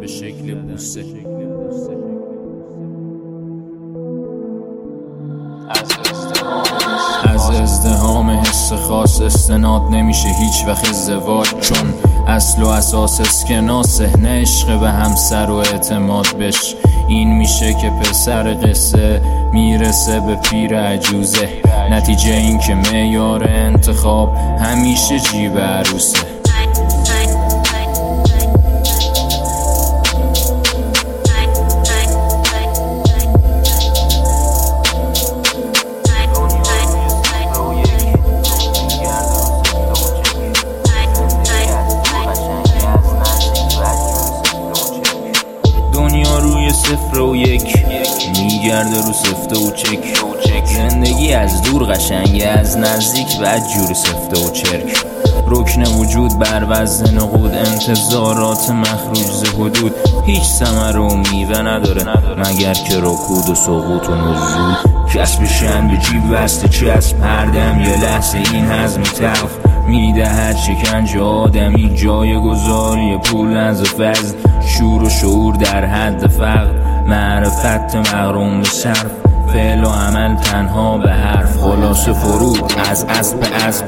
شکل بوسه. از ازدحام حس خاص استناد نمیشه هیچ وقت ازدواج، چون اصل و اساس اسکناسه، نه عشق به همسر و اعتماد بش. این میشه که پسر قصه میرسه به پیر عجوزه، نتیجه این که معیار انتخاب همیشه جیب عروسه. دنیا روی 0 و 1 میگرده رو سفته و چک. زندگی از دور قشنگه، از نزدیک بعد جور سفته و چرک. رکن وجود بر وزن نقود، انتظارات مخروج ز حدود. هیچ ثمر و میوه نداره مگر که رکود و سقوط و نزول. کسب شن به جیب بسته چسب، هر دم یه لحظه این هضم تلخ میدهد شکنجه آدمی. جای گذاری پول از فضل، شور و شعور در حد فقر، معرفت مغروم به صرف، فعل و عمل تنها به حرف. خلاصه فرود از اسب به اسب.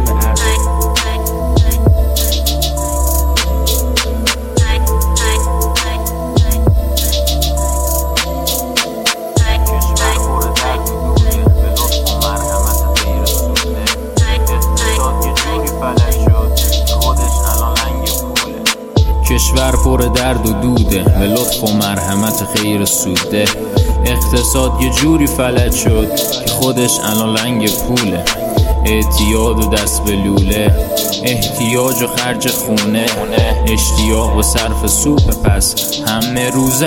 کشور پر درد و دوده، به لطف و مرحمت خیر سوده. اقتصاد یه جوری فلج شد که خودش الان لنگ پوله. اعتیاد و دست به لوله، احتیاج و خرج خونه، اشتیاق و صرف سوپ پس، همه روزه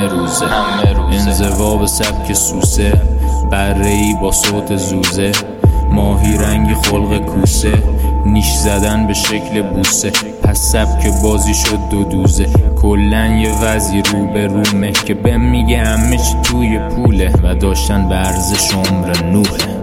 انزوا به سبک سوسه، بره‌ای با صوت زوزه، ماهی رنگی خلق کوسه، نیش زدن به شکل بوسه. پس سبک بازی شد دو دوزه، کلن یه وضعی رو به رومه که بهم میگه همه چی توی پوله و داشتن به ارزش عمر نوحه.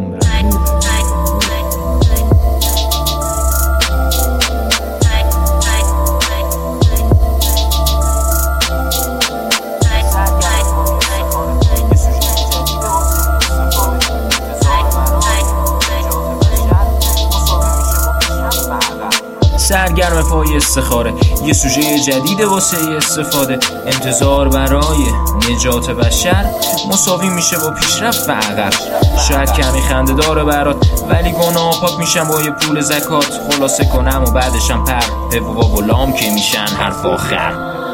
سرگرم پای استخاره، یه سوژه جدید واسه استفاده. انتظار برای نجات بشر مساوی میشه با پیشرفت و عقب. شاید کمی خنده داره برات، ولی گناه پاک میشن با یه پول زکات. خلاصه کنم و بعدشم پر و غلام که میشن حرف آخر.